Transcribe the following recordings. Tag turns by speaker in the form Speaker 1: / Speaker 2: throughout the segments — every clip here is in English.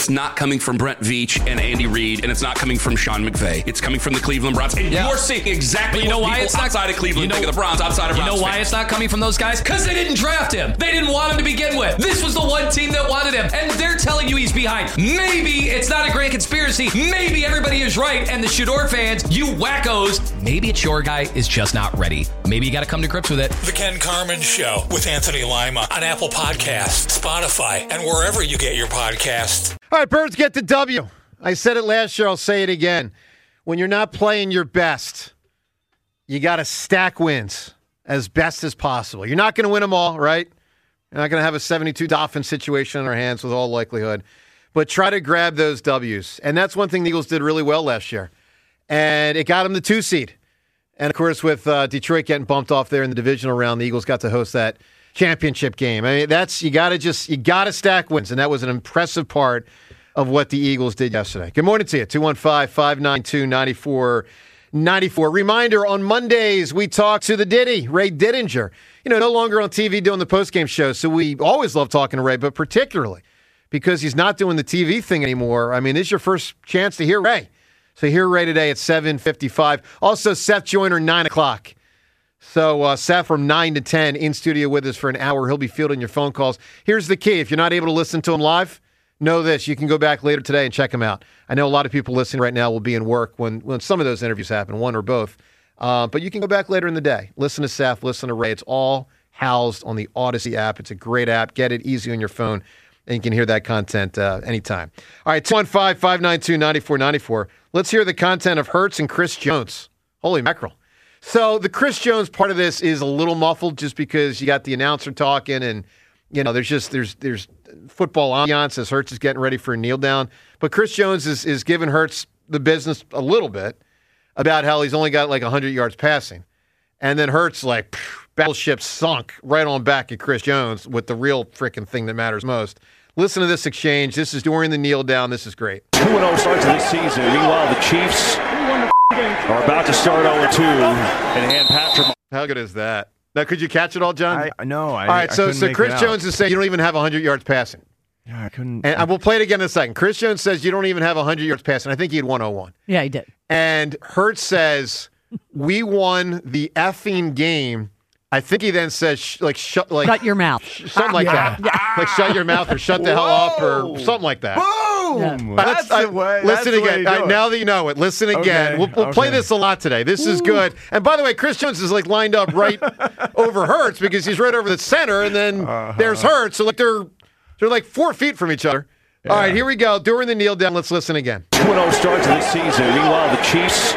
Speaker 1: it's not coming from Brent Veach and Andy Reid, and it's not coming from Sean McVay. It's coming from the Cleveland Browns. And you're seeing exactly what people outside of Cleveland think of the Browns, outside of Browns.
Speaker 2: You know why it's not coming from those guys? Because they didn't draft him. They didn't want him to begin with. This was the one team that wanted him, and they're telling you he's behind. Maybe it's not a grand conspiracy. Maybe everybody is right, and the Shador fans, you wackos, maybe it's your guy is just not ready. Maybe you got to come to grips with it.
Speaker 3: The Ken Carman Show with Anthony Lima on Apple Podcasts, Spotify, and wherever you get your podcasts.
Speaker 4: All right, Birds get the W. I said it last year. I'll say it again. When you're not playing your best, you got to stack wins as best as possible. You're not going to win them all, right? You're not going to have a 72 Dolphins situation in our hands with all likelihood. But try to grab those W's. And that's one thing the Eagles did really well last year. And it got them the 2 seed. And, of course, with Detroit getting bumped off there in the divisional round, the Eagles got to host that championship game. I mean, you got to stack wins. And that was an impressive part of what the Eagles did yesterday. Good morning to you. 215-592-9494. Reminder, on Mondays, we talk to the Diddy, Ray Didinger. No longer on TV doing the postgame show, so we always love talking to Ray, but particularly because he's not doing the TV thing anymore. I mean, this is your first chance to hear Ray. So hear Ray today at 7:55. Also, Seth Joyner, 9 o'clock. So Seth from 9 to 10 in studio with us for an hour. He'll be fielding your phone calls. Here's the key. If you're not able to listen to him live, know this. You can go back later today and check him out. I know a lot of people listening right now will be in work when some of those interviews happen, one or both. But you can go back later in the day. Listen to Seth, listen to Ray. It's all housed on the Odyssey app. It's a great app. Get it easy on your phone, and you can hear that content anytime. All right, 215-592-9494. Let's hear the content of Hurts and Chris Jones. Holy mackerel. So the Chris Jones part of this is a little muffled just because you got the announcer talking and, there's football ambiance as Hurts is getting ready for a kneel down. But Chris Jones is giving Hurts the business a little bit about how he's only got like 100 yards passing. And then Hurts battleship sunk right on back at Chris Jones with the real freaking thing that matters most. Listen to this exchange. This is during the kneel down. This is great.
Speaker 5: 2-0 start to this season. Meanwhile, the Chiefs are about to start 0-2 and hand Patrick.
Speaker 4: How good is that? Now, could you catch it all, John?
Speaker 6: No.
Speaker 4: All right, so Chris Jones is saying you don't even have 100 yards passing.
Speaker 6: Yeah, I couldn't.
Speaker 4: And we'll play it again in a second. Chris Jones says you don't even have 100 yards passing. I think he had 101.
Speaker 7: Yeah, he did.
Speaker 4: And Hurts says, we won the effing game. I think he then says, shut
Speaker 7: your mouth.
Speaker 4: Something like that. Yeah. Like, shut your mouth or shut the hell up or something like that.
Speaker 6: Boom!
Speaker 4: Yeah. That's the way. Listen again. Now that you know it, listen again. Okay. We'll play this a lot today. This is good. And by the way, Chris Jones is lined up right over Hurts because he's right over the center, and then there's Hurts. So they're 4 feet from each other. Yeah. All right, here we go. During the kneel down, let's listen again.
Speaker 5: 2-0 start to this season. Meanwhile, the Chiefs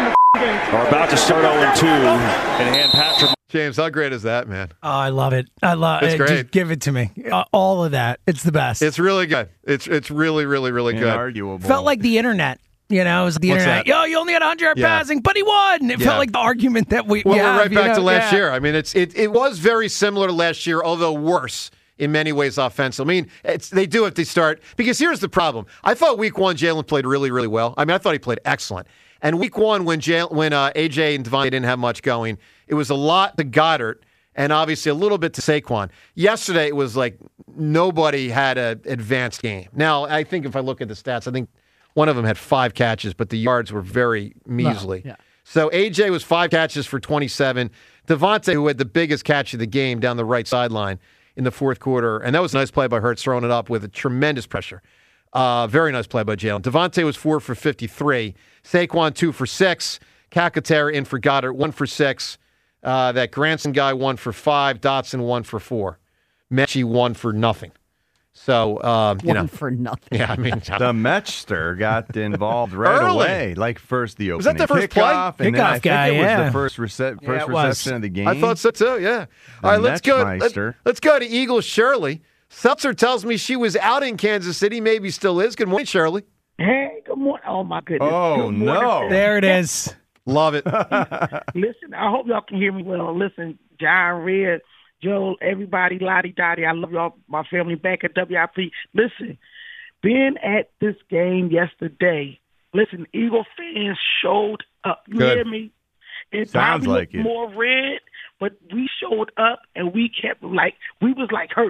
Speaker 5: are about to start 0-2 and hand Patrick.
Speaker 4: James, how great is that, man?
Speaker 8: Oh, I love it. I love it.
Speaker 4: Great.
Speaker 8: Just give it to me. All of that. It's the best.
Speaker 4: It's really good. It's really, really, really good.
Speaker 6: Inarguable.
Speaker 8: Felt like the internet. It was the internet.
Speaker 4: That?
Speaker 8: You only had 100-yard passing, but he won. It felt like the argument that we
Speaker 4: we're
Speaker 8: have,
Speaker 4: right back to last year. I mean, it was very similar to last year, although worse in many ways offensive. I mean, they do have to start, because here's the problem. I thought week one Jalen played really, really well. I mean, I thought he played excellent. And week one, when AJ and Devontae didn't have much going, it was a lot to Goddard and obviously a little bit to Saquon. Yesterday, it was like nobody had an advanced game. Now, I think if I look at the stats, I think one of them had 5 catches, but the yards were very measly.
Speaker 7: Yeah.
Speaker 4: So AJ was 5 catches for 27. Devontae, who had the biggest catch of the game down the right sideline in the fourth quarter, and that was a nice play by Hurts, throwing it up with a tremendous pressure. Very nice play by Jalen. Devontae was 4 for 53. Saquon 2 for 6. Calcaterra in for Goddard 1 for 6. That Granson guy 1 for 5. Dotson 1 for 4. Mechie 1 for nothing. So,
Speaker 7: One for nothing.
Speaker 4: Yeah, I mean,
Speaker 6: the Metchster got involved right away. Like first the opening
Speaker 4: was that the first
Speaker 6: kickoff,
Speaker 4: play?
Speaker 6: And then I think
Speaker 8: Kickoff guy,
Speaker 6: it was
Speaker 8: yeah.
Speaker 6: the first reception of the game.
Speaker 4: I thought so too. Yeah. All right, let's go.
Speaker 6: Metchmeister.
Speaker 4: Let's go to Eagles. Shirley Seltzer tells me she was out in Kansas City. Maybe still is. Good morning, Shirley.
Speaker 9: Hey, good morning. Oh my goodness.
Speaker 6: Oh
Speaker 9: Good morning.
Speaker 6: no!
Speaker 8: There it is.
Speaker 4: Love it.
Speaker 9: Listen, I hope y'all can hear me well. Listen, John, Red, Joel, everybody, Lottie Dottie, I love y'all, my family back at WIP. Listen, being at this game yesterday, listen, Eagle fans showed up. You
Speaker 4: Good.
Speaker 9: hear me? It
Speaker 6: Sounds
Speaker 9: probably
Speaker 6: like
Speaker 9: looked
Speaker 6: it.
Speaker 9: more red, but we showed up and we kept we was like Hurts.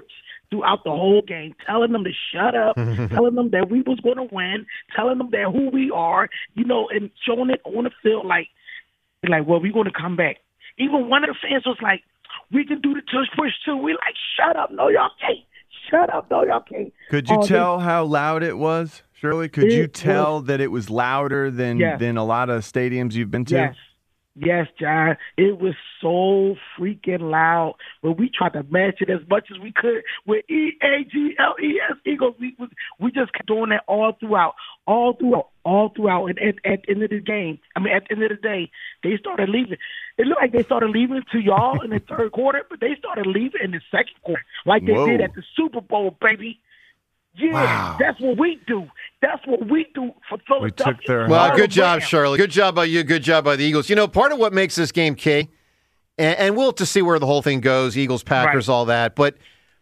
Speaker 9: throughout the whole game, telling them to shut up, telling them that we was going to win, telling them that who we are, and showing it on the field like, well, we're going to come back. Even one of the fans was like, we can do the tush push too. We like, shut up. No, y'all can't. Shut up. No, y'all can't.
Speaker 6: Could you tell how loud it was, Shirley? Could you tell that it was louder than a lot of stadiums you've been to?
Speaker 9: Yes, John. It was so freaking loud. But we tried to match it as much as we could with EAGLES Eagles. We just kept doing that all throughout. And at the end of the game, at the end of the day, they started leaving. It looked like they started leaving to y'all in the third quarter, but they started leaving in the second quarter, like they did at the Super Bowl, baby. Yeah, wow. That's what we do. That's what we do for Philadelphia.
Speaker 4: Well, good job, Shirley. Good job by you. Good job by the Eagles. Part of what makes this game key, and we'll have to see where the whole thing goes, Eagles, Packers, all that, but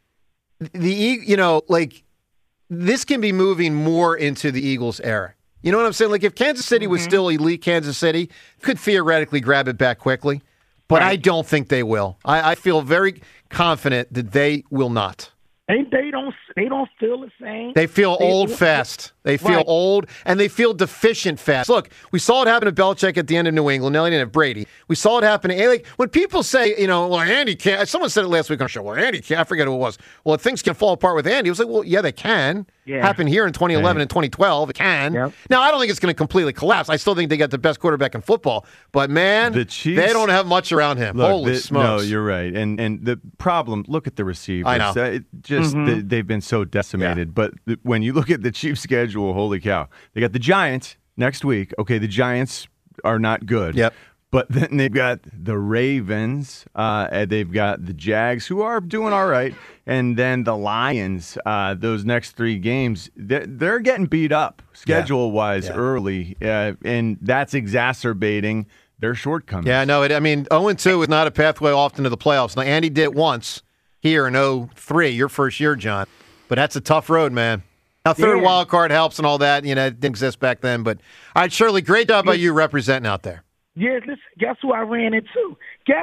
Speaker 4: this can be moving more into the Eagles era. You know what I'm saying? Like, if Kansas City was still elite Kansas City, could theoretically grab it back quickly, but I don't think they will. I feel very confident that they will not.
Speaker 9: They don't feel the same.
Speaker 4: They feel old fast. They feel old, and they feel deficient fast. Look, we saw it happen to Belichick at the end of New England. Now he didn't have Brady. We saw it happen to, when people say, well, Andy can't. Someone said it last week on the show. Well, Andy can't. I forget who it was. Well, if things can fall apart with Andy, it was like, well, yeah, they can. Yeah. Happened here in 2011 and 2012. It can. Yep. Now, I don't think it's going to completely collapse. I still think they got the best quarterback in football. But, man, the Chiefs, they don't have much around him.
Speaker 6: Look,
Speaker 4: Holy smokes.
Speaker 6: No, you're right. And the problem, look at the receivers.
Speaker 4: I know.
Speaker 6: They've been so decimated. Yeah. But when you look at the Chiefs' schedule, holy cow. They got the Giants next week. Okay, the Giants are not good.
Speaker 4: Yep.
Speaker 6: But then they've got the Ravens, and they've got the Jags, who are doing all right, and then the Lions. Those next three games, they're getting beat up schedule-wise early, and that's exacerbating their shortcomings.
Speaker 4: Yeah, no, 0-2 is not a pathway often to the playoffs. Now, Andy did it once here in 2003, your first year, John, but that's a tough road, man. Now, third wild card helps and all that. It didn't exist back then. But, all right, Shirley, great job by you representing out there.
Speaker 9: Yeah, listen, guess who I ran into?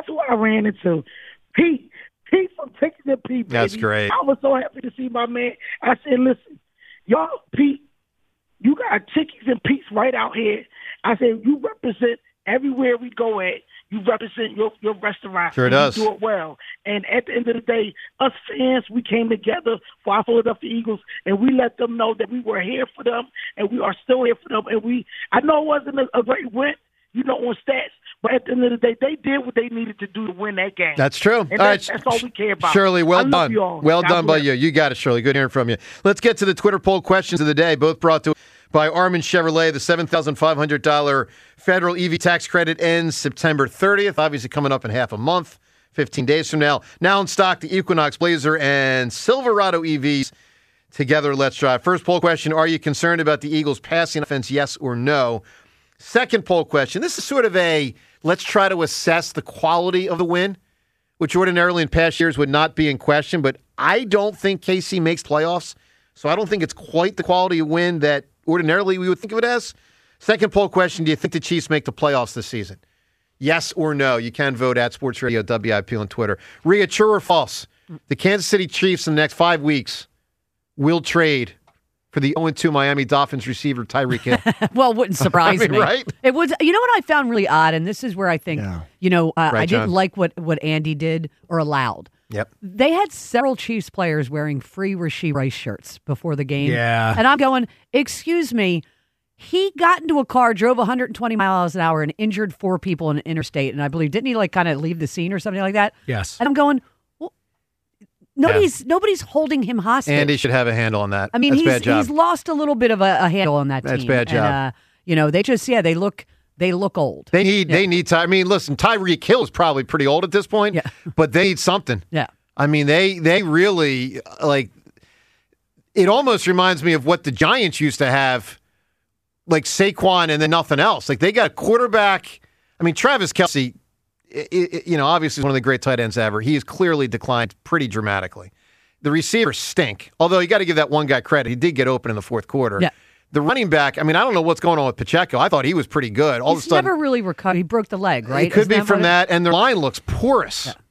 Speaker 9: Pete from Texas and Pete, baby.
Speaker 4: That's great.
Speaker 9: I was so happy to see my man. I said, listen, y'all, Pete, you got Chickies and Pete's right out here. I said, you represent everywhere we go at. You represent your restaurant.
Speaker 4: Sure does.
Speaker 9: You do it well. And at the end of the day, us fans, we came together for our Philadelphia Eagles, and we let them know that we were here for them, and we are still here for them. And I know it wasn't a great win, on stats, but at the end of the day, they did what they needed to do to win that game.
Speaker 4: That's true.
Speaker 9: And that's all we care about.
Speaker 4: Shirley, well done. Well done by you. You got it, Shirley. Good hearing from you. Let's get to the Twitter poll questions of the day, both brought to by Armin Chevrolet. The $7,500 federal EV tax credit ends September 30th, obviously coming up in half a month, 15 days from now. Now in stock, the Equinox, Blazer, and Silverado EVs. Together, let's drive. First poll question, are you concerned about the Eagles' passing offense, yes or no? Second poll question, this is sort of let's try to assess the quality of the win, which ordinarily in past years would not be in question, but I don't think KC makes playoffs, so I don't think it's quite the quality of win that ordinarily we would think of it as. Second poll question, do you think the Chiefs make the playoffs this season? Yes or no? You can vote at Sports Radio WIP on Twitter. Rhea, true or false? The Kansas City Chiefs in the next 5 weeks will trade for the 0-2 Miami Dolphins receiver Tyreek Hill.
Speaker 7: Well, it wouldn't surprise me.
Speaker 4: Right?
Speaker 7: It would. You know what I found really odd, and this is where I think, I didn't like what Andy did or allowed.
Speaker 4: Yep.
Speaker 7: They had several Chiefs players wearing free Rashee Rice shirts before the game.
Speaker 8: Yeah.
Speaker 7: And I'm going, excuse me, he got into a car, drove 120 miles an hour, and injured 4 people in an interstate. And I believe, didn't he kind of leave the scene or something like that?
Speaker 8: Yes.
Speaker 7: And I'm going, Nobody's holding him hostage.
Speaker 4: Andy should have a handle on that.
Speaker 7: I mean,
Speaker 4: That's bad job.
Speaker 7: He's lost a little bit of a handle on that team.
Speaker 4: That's bad job.
Speaker 7: And, they just, they look old.
Speaker 4: They need listen, Tyreek Hill is probably pretty old at this point, but they need something.
Speaker 7: Yeah.
Speaker 4: I mean, they really, it almost reminds me of what the Giants used to have, like Saquon and then nothing else. Like, they got a quarterback. I mean, Travis Kelce, obviously one of the great tight ends ever. He has clearly declined pretty dramatically. The receivers stink, although you got to give that one guy credit. He did get open in the fourth quarter.
Speaker 7: Yeah.
Speaker 4: The running back, I don't know what's going on with Pacheco. I thought he was pretty good.
Speaker 7: He's never really recovered. He broke the leg, right?
Speaker 4: It could be from that, and their line looks porous. Yeah.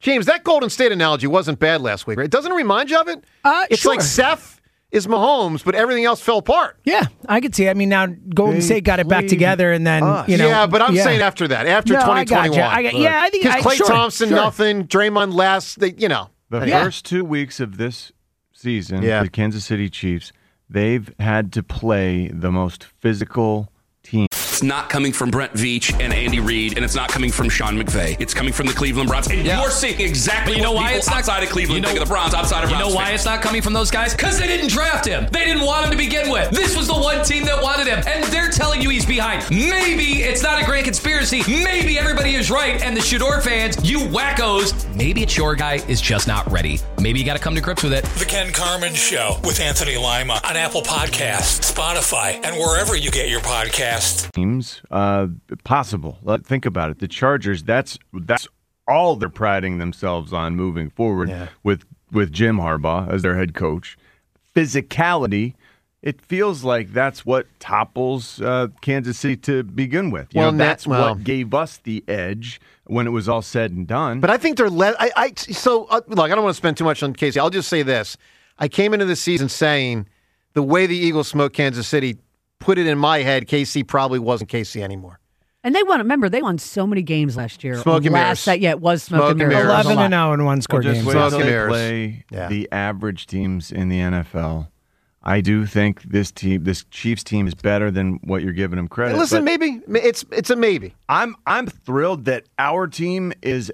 Speaker 4: James, that Golden State analogy wasn't bad last week, right? Doesn't it remind you of it? It's
Speaker 8: sure.
Speaker 4: like Steph is Mahomes, but everything else fell apart.
Speaker 8: Yeah, I could see it. I mean, now Golden State got it back together, and then,
Speaker 4: Yeah, but I'm saying after that, after 2021.
Speaker 8: I think
Speaker 4: because Klay Thompson, nothing, Draymond last,
Speaker 6: The first 2 weeks of this season, the Kansas City Chiefs, they've had to play the most physical team.
Speaker 1: It's not coming from Brent Veach and Andy Reid, and it's not coming from Sean McVay. It's coming from the Cleveland Browns. And you're seeing exactly what people outside of Cleveland think of the Browns, outside of Browns.
Speaker 2: You know why it's not coming from those guys? Because they didn't draft him. They didn't want him to begin with. This was the one team that wanted him, and they're telling you he's behind. Maybe it's not a grand conspiracy. Maybe everybody is right, and the Shador fans, you wackos, maybe it's your guy is just not ready. Maybe you got to come to grips with it.
Speaker 3: The Ken Carman Show with Anthony Lima on Apple Podcasts, Spotify, and wherever you get your podcasts.
Speaker 6: Teams, possible. Think about it. The Chargers, that's all they're priding themselves on moving forward with Jim Harbaugh as their head coach. Physicality, it feels like that's what topples Kansas City to begin with. That's what gave us the edge when it was all said and done.
Speaker 4: But I think they're look, I don't want to spend too much on KC. I'll just say this. I came into the season saying the way the Eagles smoked Kansas City put it in my head, KC probably wasn't KC anymore.
Speaker 7: And they won so many games last year.
Speaker 4: Smoke and mirrors.
Speaker 7: It was smoke and mirrors.
Speaker 8: 11-0 in one-score games.
Speaker 6: Just wait till they play the average teams in the NFL. I do think this Chiefs team is better than what you're giving them credit.
Speaker 4: Listen, maybe it's a maybe.
Speaker 6: I'm thrilled that our team is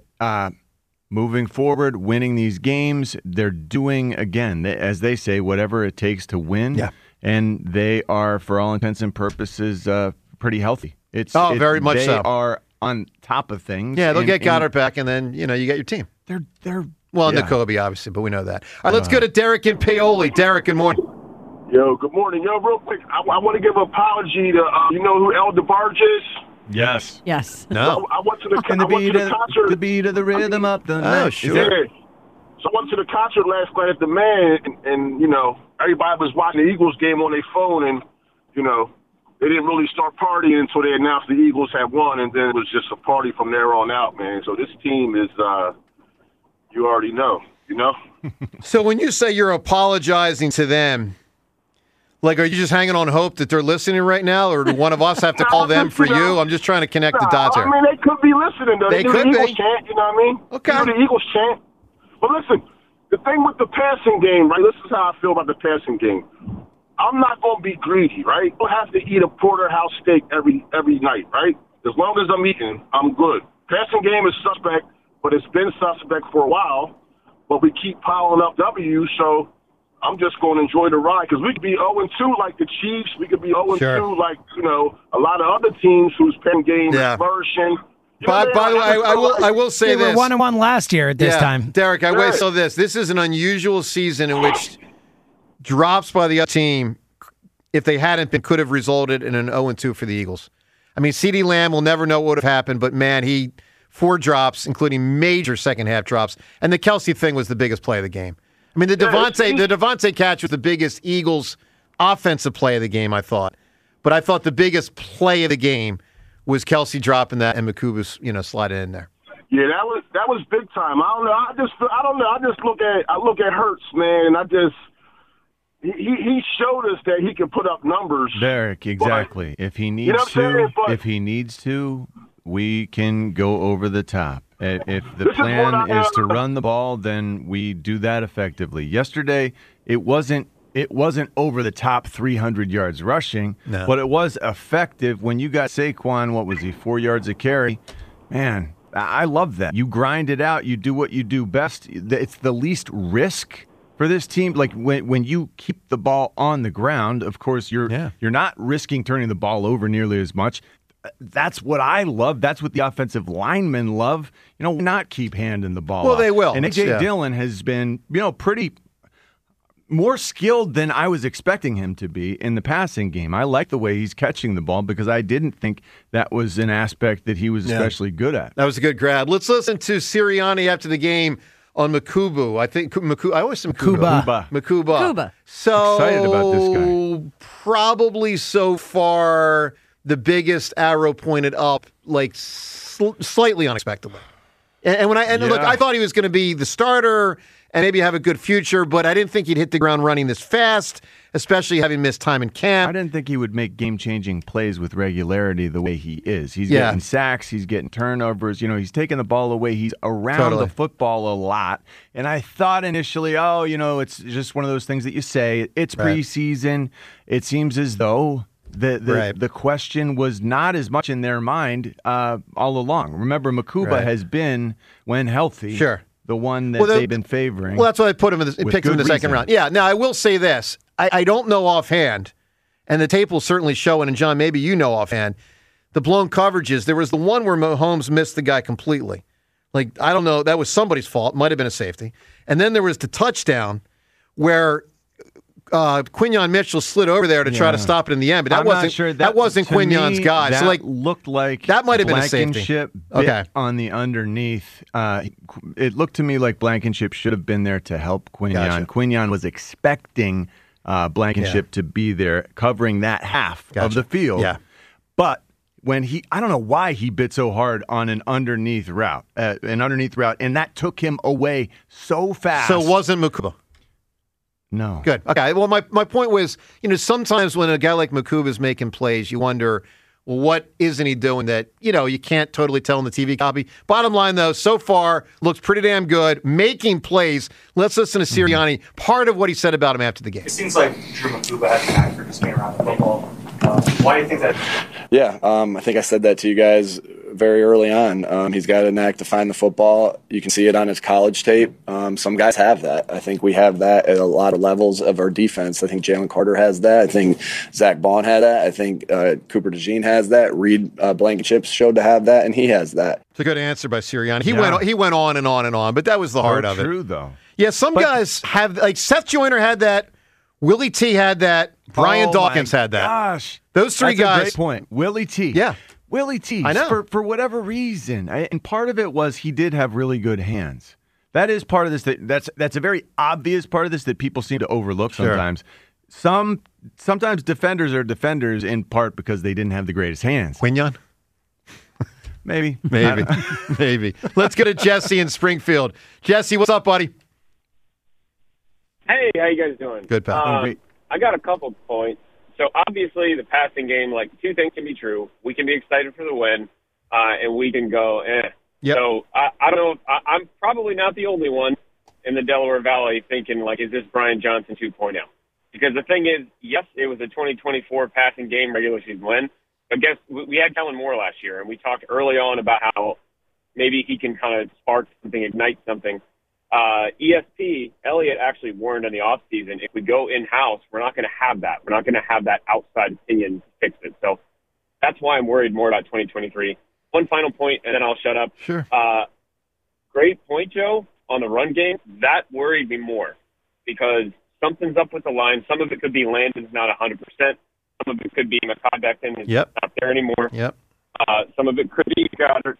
Speaker 6: moving forward, winning these games. They're doing, again, as they say, whatever it takes to win. Yeah. And they are, for all intents and purposes, pretty healthy.
Speaker 4: Very much so.
Speaker 6: They are on top of things.
Speaker 4: Yeah, they'll get Goddard back, and then you get your team.
Speaker 6: They're
Speaker 4: N'Kobe, obviously, but we know that. All right, let's go to Derek in Paoli. Derek, good morning.
Speaker 10: Yo, good morning. Yo, real quick, I want to give an apology to you know who El DeBarge is?
Speaker 6: Yes.
Speaker 4: No.
Speaker 10: I went to the concert.
Speaker 6: The beat of the rhythm up the night.
Speaker 4: Oh, sure.
Speaker 10: Yeah. So I went to the concert last night at the Man, and everybody was watching the Eagles game on their phone, and they didn't really start partying until they announced the Eagles had won, and then it was just a party from there on out, man. So this team is, you already know,
Speaker 4: So when you say you're apologizing to them, like, are you just hanging on hope that they're listening right now, or do one of us have to call them for you? I'm just trying to connect the dots here.
Speaker 10: I mean, they could be listening, though.
Speaker 4: They
Speaker 10: do
Speaker 4: could
Speaker 10: the Eagles
Speaker 4: be.
Speaker 10: chant, you know what I mean?
Speaker 4: Okay.
Speaker 10: They do the Eagles chant. But listen, the thing with the passing game, right, this is how I feel about the passing game. I'm not going to be greedy, right? I don't have to eat a porterhouse steak every night, right? As long as I'm eating, I'm good. Passing game is suspect, but it's been suspect for a while. But we keep piling up W's, so I'm just going to enjoy the ride because we could be 0-2 like the Chiefs. We could be 0-2 like, a lot of other teams whose passing game is flourishing.
Speaker 4: By the way, I will say this.
Speaker 8: They were 1-1 last year at this time.
Speaker 4: Derek, this is an unusual season in which drops by the other team, if they hadn't been, could have resulted in an 0-2 for the Eagles. I mean, CeeDee Lamb will never know what would have happened, but man, 4 drops, including major second half drops, and the Kelsey thing was the biggest play of the game. I mean, the Devontae catch was the biggest Eagles offensive play of the game, I thought. But I thought the biggest play of the game was Kelsey dropping that and Makuba, sliding in there.
Speaker 10: Yeah, that was big time. I don't know. I just look at Hurts, man, and he showed us that he can put up numbers.
Speaker 6: Derek, exactly. If he needs to, we can go over the top. If the plan is to run the ball, then we do that effectively. Yesterday, it wasn't over the top 300 yards rushing, but it was effective when you got Saquon, what was he, 4 yards a carry? Man, I love that. You grind it out. You do what you do best. It's the least risk for this team. Like when you keep the ball on the ground, of course, you're not risking turning the ball over nearly as much. That's what I love. That's what the offensive linemen love. Not keep handing the ball.
Speaker 4: Well, they will.
Speaker 6: And A.J. Dillon has been, pretty more skilled than I was expecting him to be in the passing game. I like the way he's catching the ball because I didn't think that was an aspect that he was especially good at.
Speaker 4: That was a good grab. Let's listen to Sirianni after the game on Makubu. I think I always say Makuba. So
Speaker 6: excited about this guy.
Speaker 4: Probably so far the biggest arrow pointed up, like slightly unexpectedly. And look, I thought he was going to be the starter and maybe have a good future, but I didn't think he'd hit the ground running this fast, especially having missed time in camp.
Speaker 6: I didn't think he would make game-changing plays with regularity the way he is. He's getting sacks, he's getting turnovers, he's taking the ball away, he's around the football a lot. And I thought initially, it's just one of those things that you say. It's preseason. It seems as though the question was not as much in their mind all along. Remember, Makuba has been, when healthy, the one that they've been favoring.
Speaker 4: Well, that's why I picked him in the second round. Yeah, now I will say this. I don't know offhand, and the tape will certainly show it, and John, maybe you know offhand, the blown coverages. There was the one where Mahomes missed the guy completely. Like, I don't know, that was somebody's fault. Might have been a safety. And then there was the touchdown where Quinyon Mitchell slid over there to try to stop it in the end, but that wasn't Quinyon's guy.
Speaker 6: That
Speaker 4: so
Speaker 6: looked like
Speaker 4: that might have been a safety.
Speaker 6: Blankenship bit on the underneath. It looked to me like Blankenship should have been there to help Quinyon.
Speaker 4: Gotcha.
Speaker 6: Quinyon was expecting Blankenship to be there, covering that half of the field.
Speaker 4: Yeah.
Speaker 6: But when I don't know why he bit so hard on an underneath route, and that took him away so fast.
Speaker 4: So it wasn't Makuba.
Speaker 6: No.
Speaker 4: Good. Okay. Well, my point was, sometimes when a guy like Makuba is making plays, you wonder, well, what isn't he doing that, you can't totally tell in the TV copy. Bottom line, though, so far, looks pretty damn good, making plays. Let's listen to Sirianni, part of what he said about him after the game.
Speaker 11: It seems like Drew Makuba has a knack for just being around the football. Why do you think that?
Speaker 12: Yeah, I think I said that to you guys very early on. He's got a knack to find the football. You can see it on his college tape. Some guys have that. I think we have that at a lot of levels of our defense. I think Jalen Carter has that. I think Zach Bond had that. I think Cooper DeJean has that. Reed Blankenship showed to have that, and he has that.
Speaker 4: It's a good answer by Sirianni. He went on and on and on, but that was the heart of it.
Speaker 6: True, though.
Speaker 4: Yeah, some guys have, like Seth Joyner had that. Willie T had that. Brian Dawkins had that.
Speaker 6: Gosh.
Speaker 4: Those three
Speaker 6: That's
Speaker 4: guys.
Speaker 6: A great point. Willie T.
Speaker 4: Yeah.
Speaker 6: Willie T.
Speaker 4: I know.
Speaker 6: For whatever reason. And part of it was he did have really good hands. That is part of this. That's a very obvious part of this that people seem to overlook sometimes. Sometimes defenders are defenders in part because they didn't have the greatest hands.
Speaker 4: Quinyon?
Speaker 6: Maybe.
Speaker 4: Maybe. Let's get to Jesse in Springfield. Jesse, what's up, buddy?
Speaker 13: Hey, how you guys doing?
Speaker 4: Good, pal.
Speaker 13: I got a couple points. So obviously the passing game, two things can be true. We can be excited for the win, and we can go,
Speaker 4: Yep.
Speaker 13: So I don't know. I'm probably not the only one in the Delaware Valley thinking, is this Brian Johnson 2.0? Because the thing is, yes, it was a 2024 passing game regular season win, but guess we had Kellen Moore last year, and we talked early on about how maybe he can kind of spark something, ignite something. ESP, Elliott actually warned in the offseason, if we go in-house, we're not going to have that. We're not going to have that outside opinion to fix it. So that's why I'm worried more about 2023. One final point, and then I'll shut up.
Speaker 4: Sure.
Speaker 13: Great point, Joe, on the run game. That worried me more because something's up with the line. Some of it could be Landon's not 100%. Some of it could be Mekhi Becton is not there anymore.
Speaker 4: Yep.
Speaker 13: Some of it could be Goddard.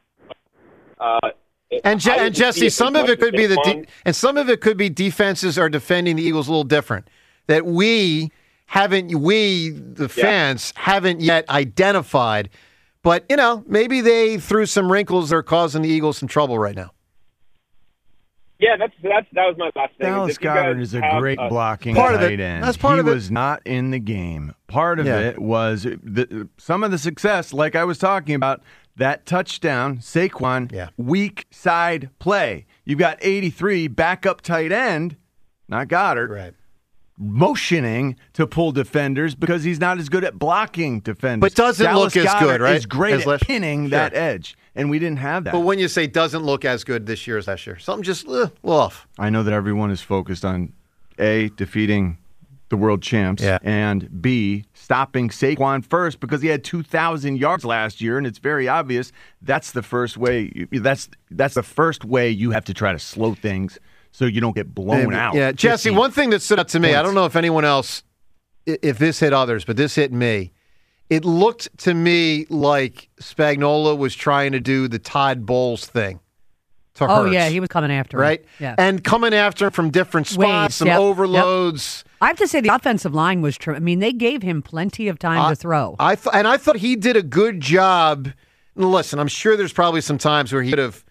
Speaker 4: And Jesse, some of it could be and some of it could be defenses are defending the Eagles a little different. That we, the fans, haven't yet identified. But, maybe they threw some wrinkles that are causing the Eagles some trouble right now.
Speaker 13: Yeah, that was my last thing.
Speaker 6: Dallas Goedert is a great blocking tight end.
Speaker 4: That's part of it.
Speaker 6: He was not in the game. Part of it was some of the success, like I was talking about, that touchdown, Saquon, weak side play. You've got 83, backup tight end, not Goddard, motioning to pull defenders because he's not as good at blocking defenders.
Speaker 4: But doesn't
Speaker 6: Dallas
Speaker 4: look as
Speaker 6: Goedert
Speaker 4: good, right?
Speaker 6: Is great at pinning that edge, and we didn't have that.
Speaker 4: But when you say doesn't look as good this year as last year, something just off.
Speaker 6: I know that everyone is focused on, A, defeating the world champs, and B, stopping Saquon first because he had 2,000 yards last year, and it's very obvious that's the first way. That's the first way you have to try to slow things so you don't get blown out.
Speaker 4: Yeah, Jesse, one thing that stood out to me, I don't know if anyone else, if this hit others, but this hit me. It looked to me like Spagnuolo was trying to do the Todd Bowles thing.
Speaker 7: Oh, yeah, he was coming after him.
Speaker 4: Right?
Speaker 7: Yeah.
Speaker 4: And coming after him from different spots, some overloads.
Speaker 7: I have to say the offensive line was true. I mean, they gave him plenty of time to throw.
Speaker 4: I thought he did a good job. Listen, I'm sure there's probably some times where he could have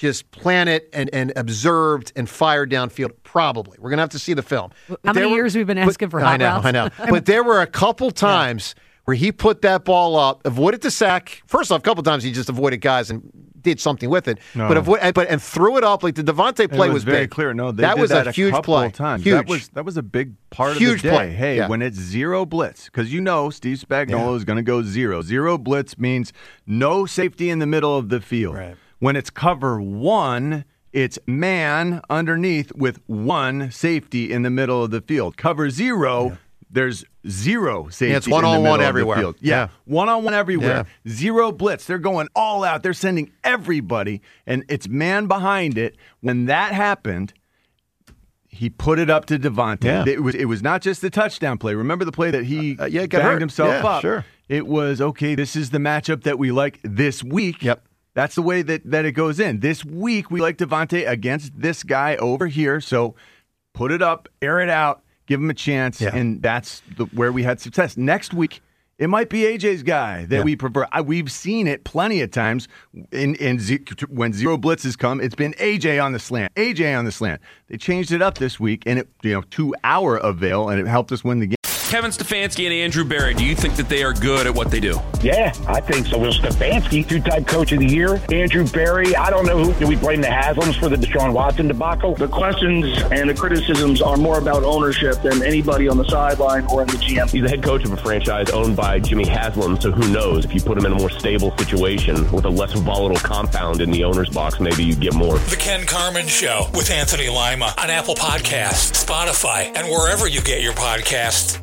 Speaker 4: just planted and observed and fired downfield? Probably. We're going to have to see the film.
Speaker 7: How many years we've been asking for hot routes?
Speaker 4: I know. But there were a couple times where he put that ball up, avoided the sack. First off, a couple times he just avoided guys and did something with it.
Speaker 6: No.
Speaker 4: But threw it up like the Devontae play was
Speaker 6: very
Speaker 4: big.
Speaker 6: Clear. No,
Speaker 4: that was a huge play.
Speaker 6: Times.
Speaker 4: Huge.
Speaker 6: That was a big part
Speaker 4: huge
Speaker 6: of the day.
Speaker 4: Play.
Speaker 6: Hey, when it's zero blitz, because Steve Spagnuolo is going to go zero. Zero blitz means no safety in the middle of the field.
Speaker 4: Right.
Speaker 6: When it's cover one, it's man underneath with one safety in the middle of the field. Cover zero. There's zero safety.
Speaker 4: It's one-on-one
Speaker 6: everywhere.
Speaker 4: field.
Speaker 6: Yeah, one-on-one everywhere. Yeah. Zero blitz. They're going all out. They're sending everybody, and it's man behind it. When that happened, he put it up to Devontae.
Speaker 4: Yeah.
Speaker 6: It was not just the touchdown play. Remember the play that he banged himself up?
Speaker 4: Sure.
Speaker 6: It was, okay, this is the matchup that we like this week.
Speaker 4: Yep.
Speaker 6: That's the way that it goes in. This week, we like Devontae against this guy over here, so put it up, air it out. Give him a chance, and that's where we had success. Next week, it might be AJ's guy that we prefer. We've seen it plenty of times when zero blitzes come. It's been AJ on the slant. AJ on the slant. They changed it up this week, and it 2-hour avail, and it helped us win the game.
Speaker 1: Kevin Stefanski and Andrew Berry, do you think that they are good at what they do?
Speaker 14: Yeah, I think so. Well, Stefanski, two-time coach of the year. Andrew Berry, I don't know who. Do we blame the Haslams for the Deshaun Watson debacle?
Speaker 15: The questions and the criticisms are more about ownership than anybody on the sideline or in the GM.
Speaker 16: He's the head coach of a franchise owned by Jimmy Haslam, so who knows? If you put him in a more stable situation with a less volatile compound in the owner's box, maybe you get more.
Speaker 3: The Ken Carman Show with Anthony Lima on Apple Podcasts, Spotify, and wherever you get your podcasts.